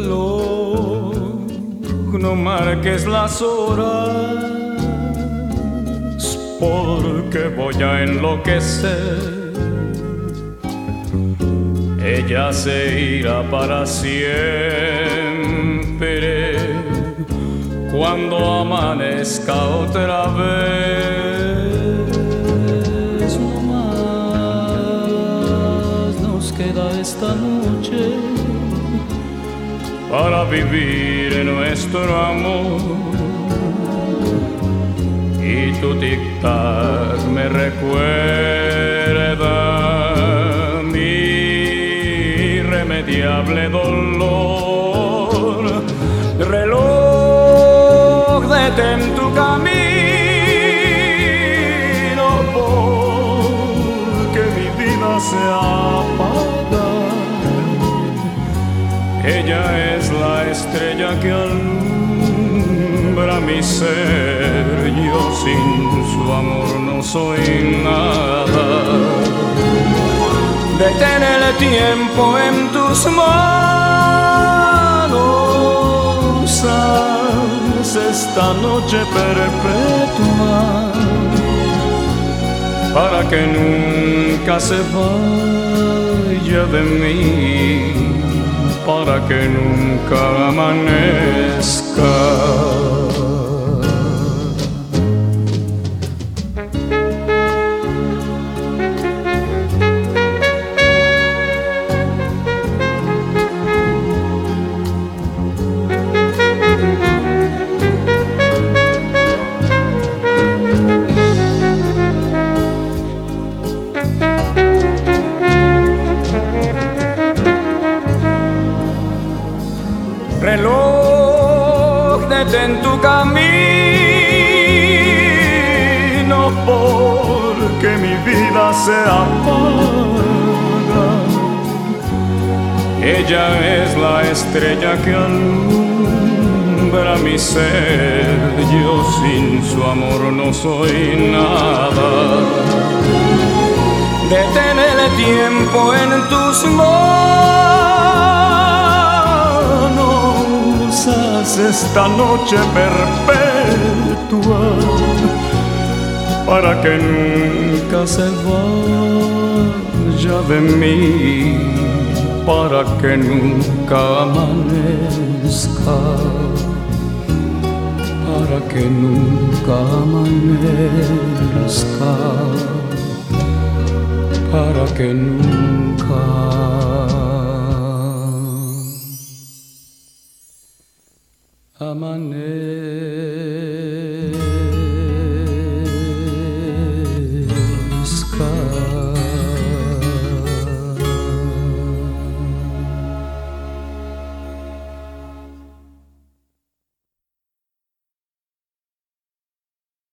reloj, no marques las horas, porque voy a enloquecer. Ella se irá para siempre cuando amanezca otra vez. No más nos queda esta noche para vivir nuestro amor, y tu tic-tac me recuerda mi irremediable dolor. Reloj, detén tu camino, porque mi vida se apaga. Ella es la estrella que alumbra mi ser. Yo sin su amor no soy nada. Detén el tiempo en tus manos, haz esta noche perpetua para que nunca se vaya de mí, para que nunca amanezca. Reloj, detén tu camino, porque mi vida se apaga. Ella es la estrella que alumbra mi ser. Yo sin su amor no soy nada. Detén el tiempo en tus manos, haz esta noche perpetua para que nunca se vaya de mí, para que nunca amanezca, para que nunca amanezca, para que nunca